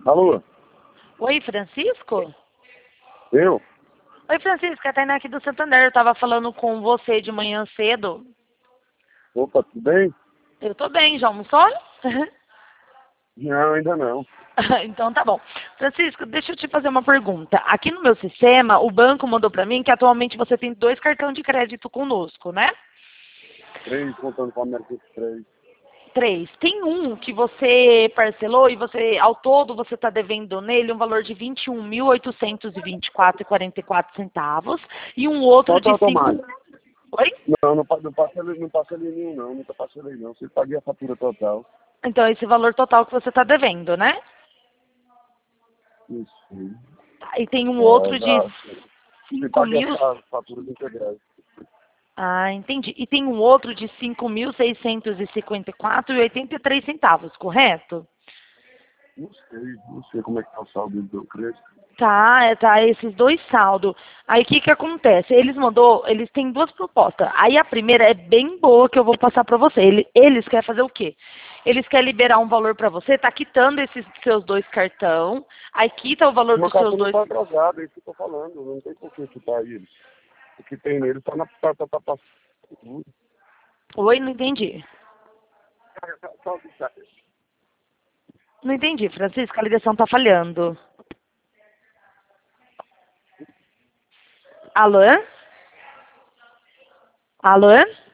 Alô? Oi, Francisco? Eu? Oi, Francisco, é a Tainá aqui do Santander. Eu tava falando com você de manhã cedo. Opa, tudo bem? Eu tô bem, já almoçou? Não, ainda não. Então tá bom. Francisco, deixa eu te fazer uma pergunta. Aqui no meu sistema, o banco mandou pra mim que atualmente você tem 2 cartões de crédito conosco, né? 3, contando com a América Express. 3. Tem um que você parcelou e você, ao todo, você está devendo nele um valor de R$ 21.824,44 e um outro Quanto de 5. automático? Oi? Não, não parcelei nenhum não, nunca parcelei não. Você paguei a fatura total. Então, esse valor total que você está devendo, né? Isso. Tá, e tem um É, outro de exato. Você 5 paguei mil. as faturas integrais. Ah, entendi. E tem um outro de 5.654,83, correto? Não sei como é que tá o saldo do crédito. Tá, esses dois saldos. Aí o que que acontece? Eles têm duas propostas. Aí a primeira é bem boa que eu vou passar para você. Eles querem fazer o quê? Eles querem liberar um valor para você, tá quitando esses seus 2 cartão, aí quita o valor Meu dos seus cartão não 2. tá atrasado, é isso que eu tô falando. Não tem por que quitar eles. O que tem nele tá passando tudo. Oi, não entendi. Não entendi, Francisco, a ligação tá falhando. Alô? Alô?